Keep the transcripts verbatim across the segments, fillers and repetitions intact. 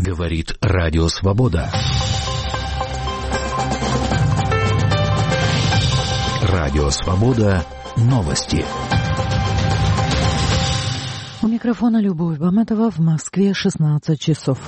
Говорит Радио Свобода. Радио Свобода. Новости. У микрофона Любовь Баматова. В Москве шестнадцать часов.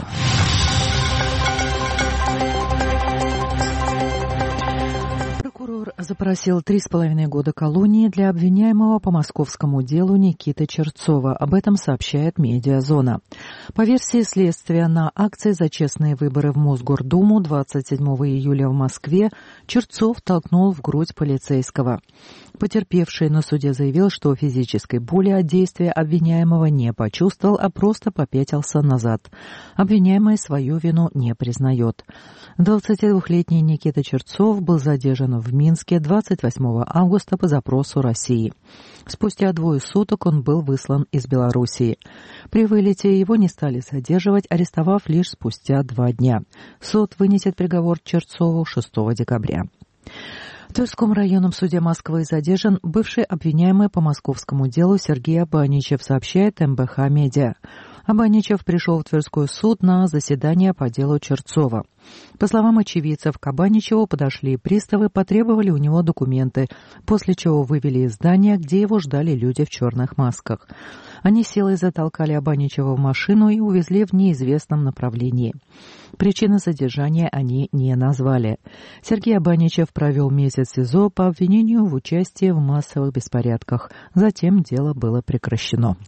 Прокурор запросил три с половиной года колонии для обвиняемого по московскому делу Никиты Черцова. Об этом сообщает «Медиазона». По версии следствия, на акции за честные выборы в Мосгордуму двадцать седьмого июля в Москве Черцов толкнул в грудь полицейского. Потерпевший на суде заявил, что физической боли от действия обвиняемого не почувствовал, а просто попятился назад. Обвиняемый свою вину не признает. двадцатидвухлетний Никита Черцов был задержан в Минске двадцать восьмого августа по запросу России. Спустя двое суток он был выслан из Белоруссии. При вылете его не стали задерживать, арестовав лишь спустя два дня. Суд вынесет приговор Черцову шестого декабря. В Тверском районном суде Москвы задержан бывший обвиняемый по московскому делу Сергей Абаничев, сообщает эм бэ ха Медиа. Абаничев пришел в Тверской суд на заседание по делу Черцова. По словам очевидцев, к Абаничеву подошли приставы, потребовали у него документы, после чего вывели из здания, где его ждали люди в черных масках. Они силой затолкали Абаничева в машину и увезли в неизвестном направлении. Причины задержания они не назвали. Сергей Абаничев провел месяц в СИЗО по обвинению в участии в массовых беспорядках. Затем дело было прекращено.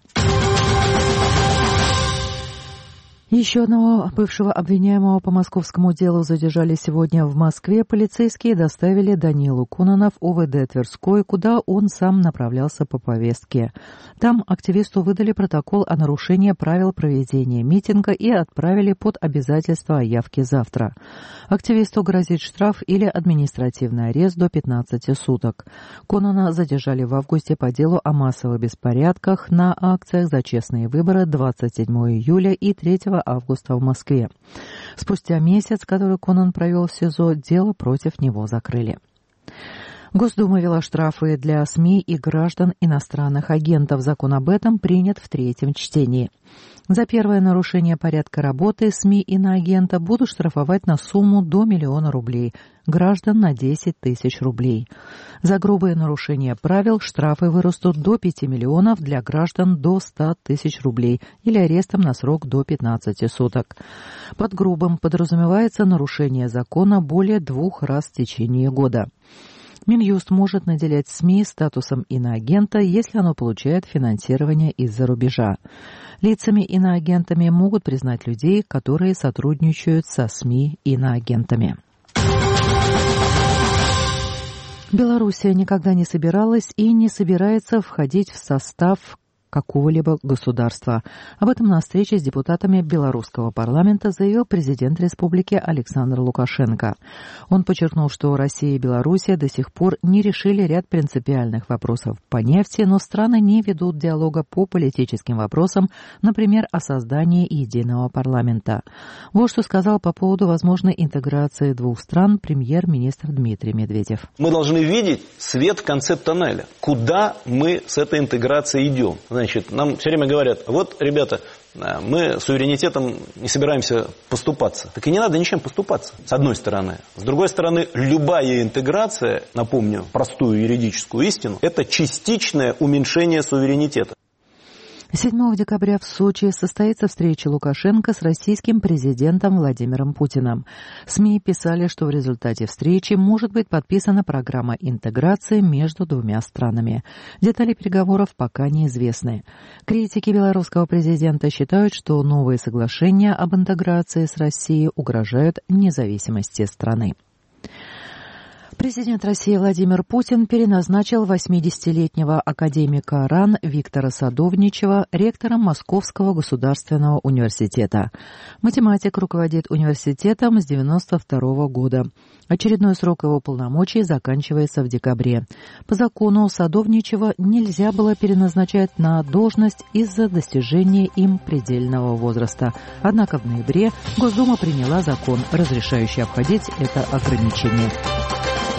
Еще одного бывшего обвиняемого по московскому делу задержали сегодня в Москве. Полицейские доставили Данилу Конона в о вэ дэ Тверской, куда он сам направлялся по повестке. Там активисту выдали протокол о нарушении правил проведения митинга и отправили под обязательство о явке завтра. Активисту грозит штраф или административный арест до пятнадцати суток. Конона задержали в августе по делу о массовых беспорядках на акциях за честные выборы двадцать седьмого июля и третьего августа в Москве. Спустя месяц, который Конон провел в СИЗО, дело против него закрыли. Госдума ввела штрафы для СМИ и граждан иностранных агентов. Закон об этом принят в третьем чтении. За первое нарушение порядка работы СМИ иноагента будут штрафовать на сумму до миллиона рублей, граждан на десять тысяч рублей. За грубое нарушение правил штрафы вырастут до пяти миллионов, для граждан до ста тысяч рублей или арестом на срок до пятнадцати суток. Под грубым подразумевается нарушение закона более двух раз в течение года. Минюст может наделять СМИ статусом иноагента, если оно получает финансирование из-за рубежа. Лицами иноагентами могут признать людей, которые сотрудничают со СМИ иноагентами. Белоруссия никогда не собиралась и не собирается входить в состав какого-либо государства. Об этом на встрече с депутатами белорусского парламента заявил президент республики Александр Лукашенко. Он подчеркнул, что Россия и Белоруссия до сих пор не решили ряд принципиальных вопросов по нефти, но страны не ведут диалога по политическим вопросам, например, о создании единого парламента. Вот что сказал по поводу возможной интеграции двух стран премьер-министр Дмитрий Медведев. Мы должны видеть свет в конце тоннеля. Куда мы с этой интеграцией идем? Значит, нам все время говорят, вот, ребята, мы суверенитетом не собираемся поступаться. Так и не надо ничем поступаться, с одной стороны. С другой стороны, любая интеграция, напомню простую юридическую истину, это частичное уменьшение суверенитета. седьмого декабря в Сочи состоится встреча Лукашенко с российским президентом Владимиром Путиным. СМИ писали, что в результате встречи может быть подписана программа интеграции между двумя странами. Детали переговоров пока неизвестны. Критики белорусского президента считают, что новые соглашения об интеграции с Россией угрожают независимости страны. Президент России Владимир Путин переназначил восьмидесятилетнего академика РАН Виктора Садовничева ректором Московского государственного университета. Математик руководит университетом с девяносто второго года. Очередной срок его полномочий заканчивается в декабре. По закону Садовничева нельзя было переназначать на должность из-за достижения им предельного возраста. Однако в ноябре Госдума приняла закон, разрешающий обходить это ограничение.